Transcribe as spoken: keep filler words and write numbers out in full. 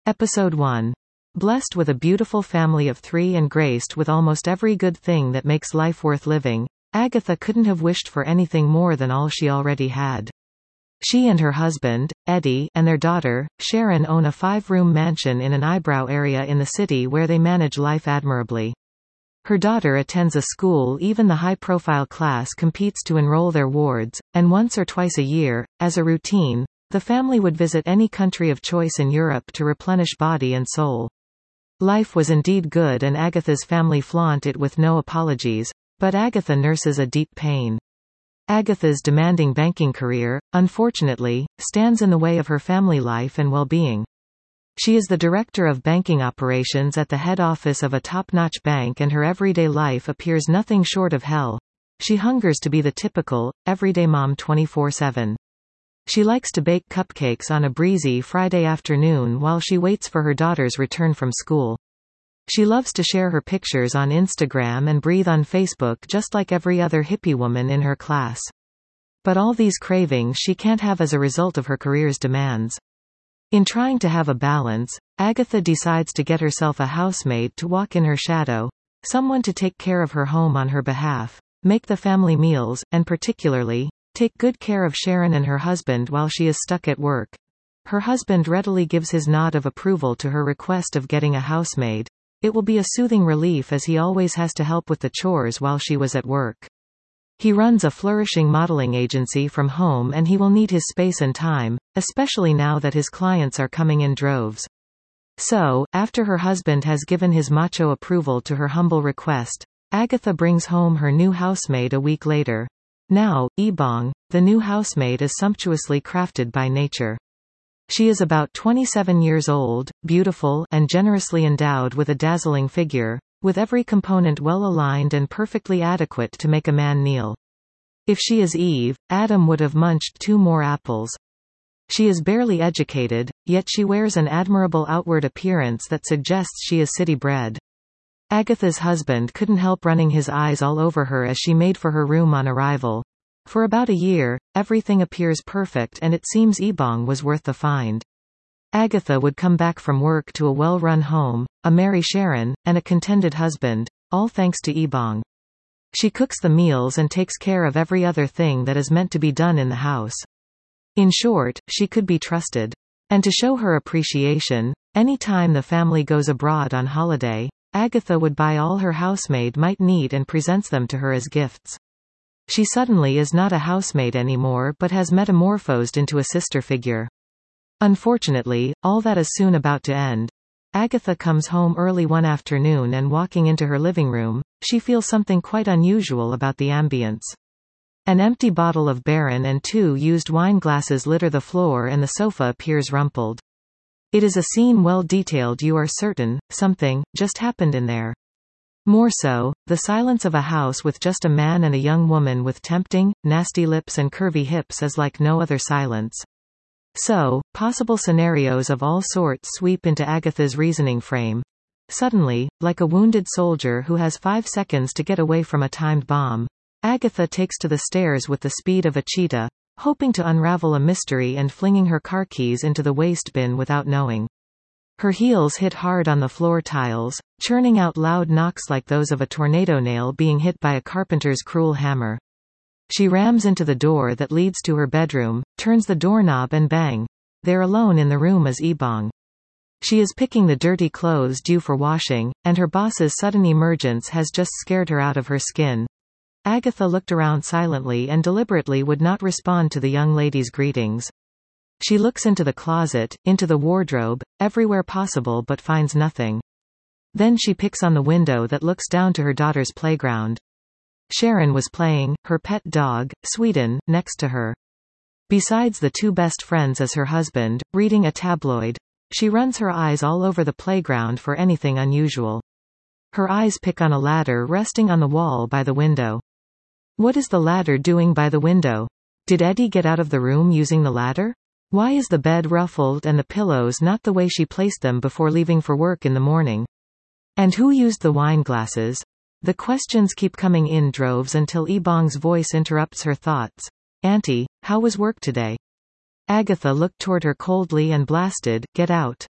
Episode one. Blessed with a beautiful family of three and graced with almost every good thing that makes life worth living, Agatha couldn't have wished for anything more than all she already had. She and her husband, Eddie, and their daughter, Sharon, own a five-room mansion in an eyebrow area in the city where they manage life admirably. Her daughter attends a school even the high-profile class competes to enroll their wards, and once or twice a year, as a routine, the family would visit any country of choice in Europe to replenish body and soul. Life was indeed good and Agatha's family flaunt it with no apologies, but Agatha nurses a deep pain. Agatha's demanding banking career, unfortunately, stands in the way of her family life and well-being. She is the director of banking operations at the head office of a top-notch bank and her everyday life appears nothing short of hell. She hungers to be the typical, everyday mom twenty-four seven. She likes to bake cupcakes on a breezy Friday afternoon while she waits for her daughter's return from school. She loves to share her pictures on Instagram and breathe on Facebook just like every other hippie woman in her class. But all these cravings she can't have as a result of her career's demands. In trying to have a balance, Agatha decides to get herself a housemaid to walk in her shadow, someone to take care of her home on her behalf, make the family meals, and particularly, take good care of Sharon and her husband while she is stuck at work. Her husband readily gives his nod of approval to her request of getting a housemaid. It will be a soothing relief as he always has to help with the chores while she was at work. He runs a flourishing modeling agency from home and he will need his space and time, especially now that his clients are coming in droves. So, after her husband has given his macho approval to her humble request, Agatha brings home her new housemaid a week later. Now, Ebong, the new housemaid is sumptuously crafted by nature. She is about twenty-seven years old, beautiful, and generously endowed with a dazzling figure, with every component well aligned and perfectly adequate to make a man kneel. If she is Eve, Adam would have munched two more apples. She is barely educated, yet she wears an admirable outward appearance that suggests she is city-bred. Agatha's husband couldn't help running his eyes all over her as she made for her room on arrival. For about a year, everything appears perfect and it seems Ebong was worth the find. Agatha would come back from work to a well-run home, a merry Sharon, and a contented husband, all thanks to Ebong. She cooks the meals and takes care of every other thing that is meant to be done in the house. In short, she could be trusted. And to show her appreciation, any time the family goes abroad on holiday, Agatha would buy all her housemaid might need and presents them to her as gifts. She suddenly is not a housemaid anymore but has metamorphosed into a sister figure. Unfortunately, all that is soon about to end. Agatha comes home early one afternoon and walking into her living room, she feels something quite unusual about the ambience. An empty bottle of Baron and two used wine glasses litter the floor and the sofa appears rumpled. It is a scene well detailed, you are certain, something just happened in there. More so, the silence of a house with just a man and a young woman with tempting, nasty lips and curvy hips is like no other silence. So, possible scenarios of all sorts sweep into Agatha's reasoning frame. Suddenly, like a wounded soldier who has five seconds to get away from a timed bomb, Agatha takes to the stairs with the speed of a cheetah, hoping to unravel a mystery and flinging her car keys into the waste bin without knowing. Her heels hit hard on the floor tiles, churning out loud knocks like those of a tornado nail being hit by a carpenter's cruel hammer. She rams into the door that leads to her bedroom, turns the doorknob and bang. There alone in the room is Ebong. She is picking the dirty clothes due for washing, and her boss's sudden emergence has just scared her out of her skin. Agatha looked around silently and deliberately would not respond to the young lady's greetings. She looks into the closet, into the wardrobe, everywhere possible but finds nothing. Then she picks on the window that looks down to her daughter's playground. Sharon was playing, her pet dog, Sweden, next to her. Besides the two best friends as her husband, reading a tabloid. She runs her eyes all over the playground for anything unusual. Her eyes pick on a ladder resting on the wall by the window. What is the ladder doing by the window? Did Eddie get out of the room using the ladder? Why is the bed ruffled and the pillows not the way she placed them before leaving for work in the morning? And who used the wine glasses? The questions keep coming in droves until Ebong's voice interrupts her thoughts. Auntie, how was work today? Agatha looked toward her coldly and blasted, get out.